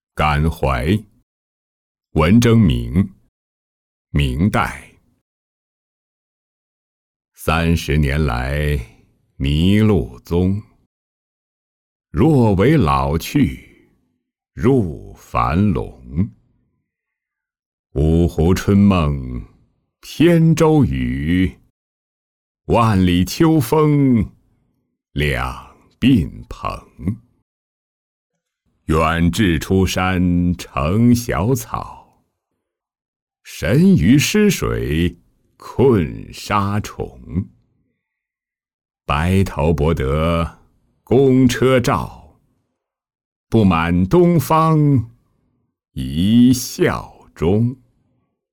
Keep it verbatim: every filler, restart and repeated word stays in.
感怀，文征明，明代。三十年来迷路踪，若为老去，入樊笼。五湖春梦，扁舟语，万里秋风，两鬓蓬。远志出山成小草，神鱼失水困沙虫。白头伯得公车照，不满东方一笑中。